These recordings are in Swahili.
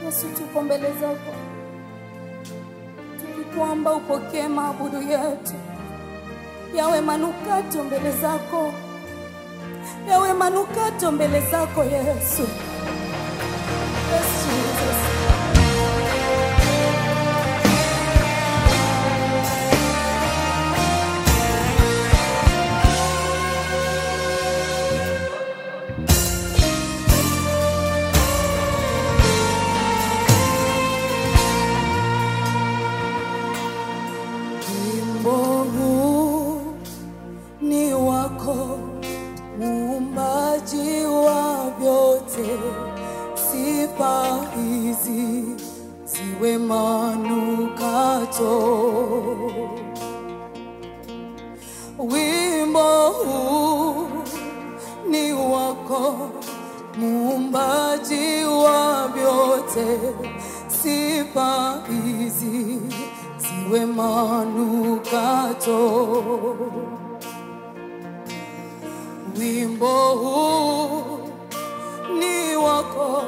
Yesu, tuko mbele zako tukikuomba upokee maabudu yetu. Yawe manukato mbele zako, yawe manukato mbele zako Yesu. Yes, Jesus. Muumbaji wa vyote, sifa hizi ziwe manukato. Wimbo huu ni wako, muumbaji wa vyote, sifa hizi ziwe manukato. Wimbo huu ni wako,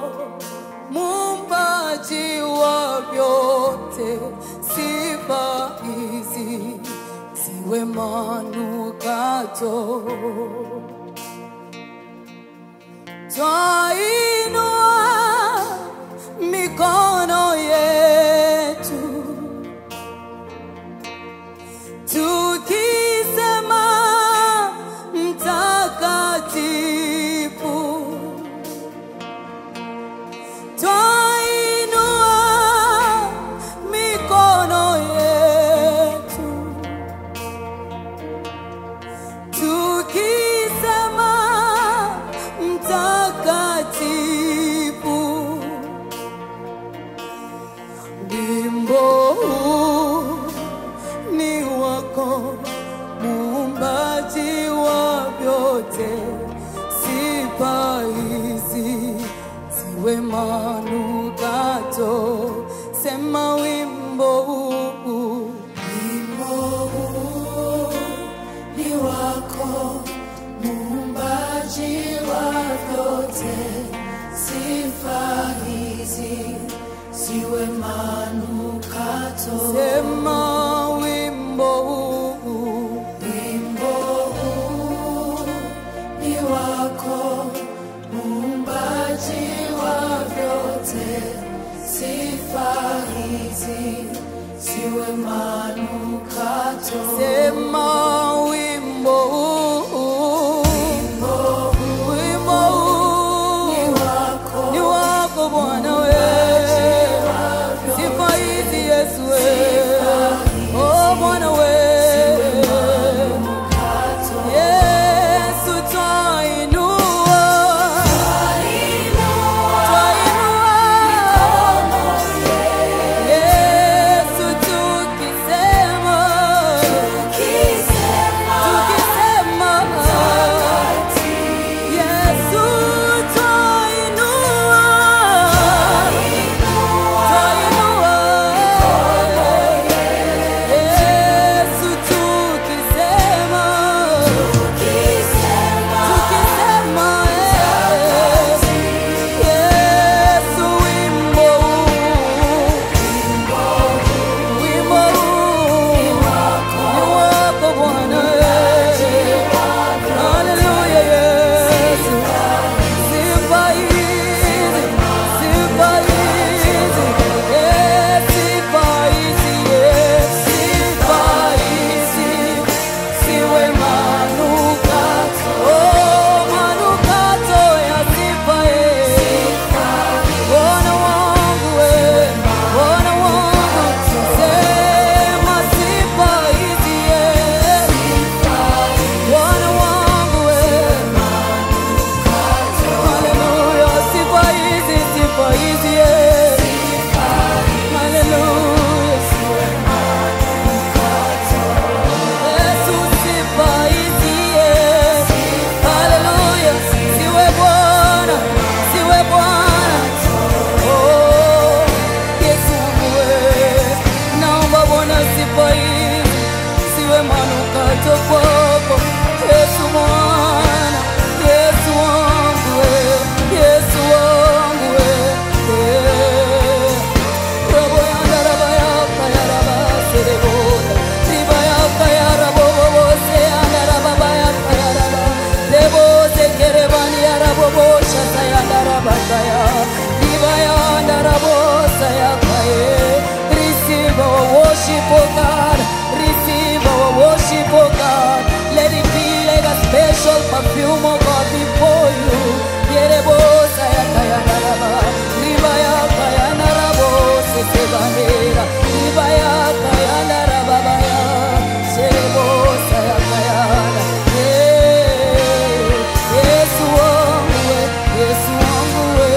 muumbaji wa vyote, sifa hizi ziwe manukato. Twainua mikono yetu tukisema mtakatifu. Twainua mikono yetu tukisema mtakatifu. Wimbo huu ni wako, muumbaji wa vyote, sifa hizi ziwe manukato. Sema wimbo huu, wimbo huu ni wako, muumbaji wa vyote, sifa hizi ziwe manukato. Sema wimbo huu, wimbo huu ni wako, muumbaji wa vyote, sifa hizi ziwe manukato. Sema wimbo huu, wimbo huu ni wako Bwana wewe, sifa hizi Yesu wewe. perfume, oh God, before you. Yerebosa ya kayanaraba, riba ya kayanarabo, sesebanera, riba ya kayanaraba baya, yerebosa ya kayana. Yesu wangu we, Yesu wangu we.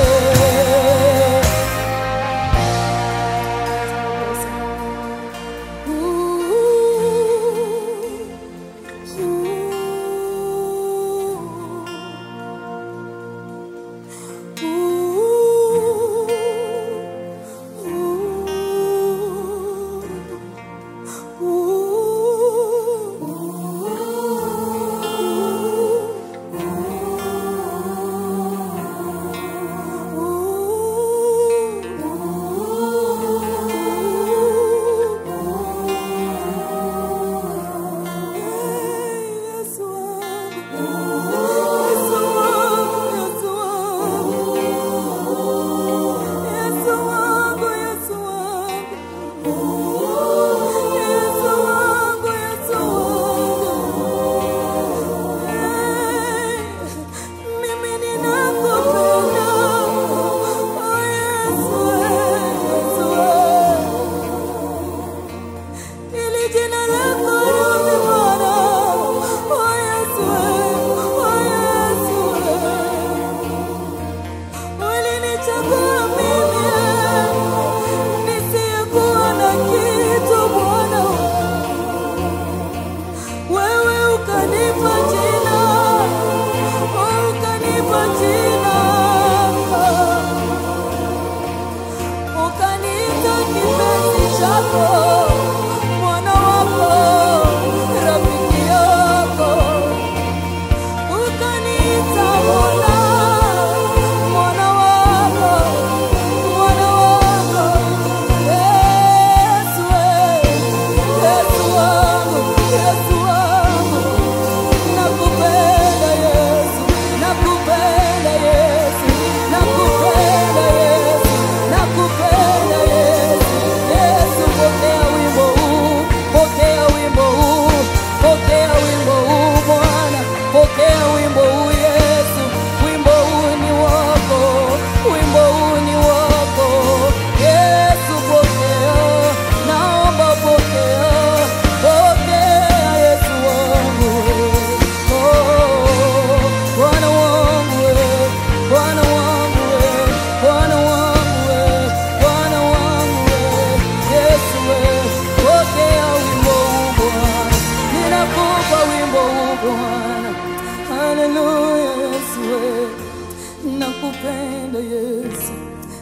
Nakupenda Yesu,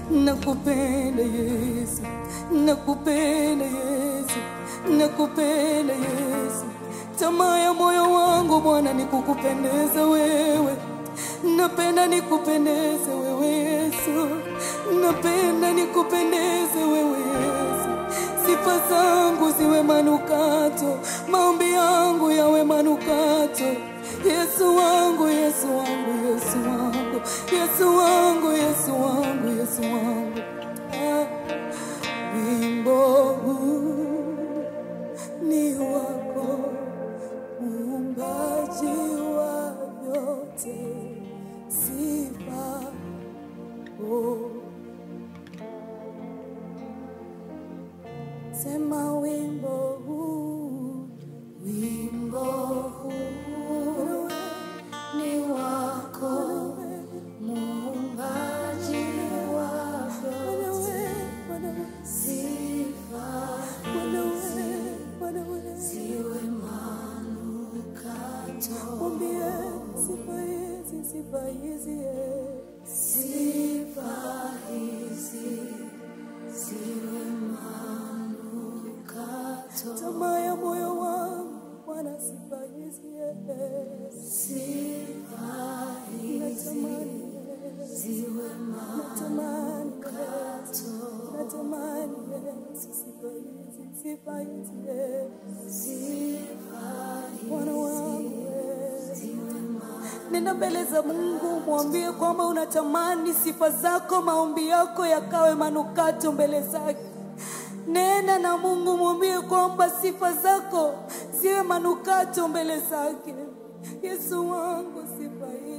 nakupenda Yesu, nakupenda Yesu, nakupenda Yesu. Tamaa ya moyo wangu Bwana ni kukupendeza wewe. Napenda nikupendeze wewe Yesu, napenda nikupendeze wewe Yesu. Sifa zangu ziwe manukato, maombi yangu yawe manukato. Yesu wangu, Yesu wangu, Yesu wangu, Yesu wangu, Yesu wangu, Yesu wangu. Wimbo huu ni wako, Muumbaji wa yote, sifa sema wimbo huu, wimbo huu ni wako, Muumbaji wa yote, sifa ziwe manukato. Mwambie sifa hizi, sifa hizi, sifa hizi ziwe manukato. Tamaa ya moyo wangu Bwana, sifa hizi, sifa hizi ziwe manukato. Natamani sifa hizi, sifa hizi, Bwana wangu. Nenda mbele za Mungu, mwambie kwamba unatamani sifa zako, maombi yako yakawe manukato mbele zake. Nenda na Mungu, mwambie kwamba sifa zako ziwe manukato mbele zake. Yesu wangu sifa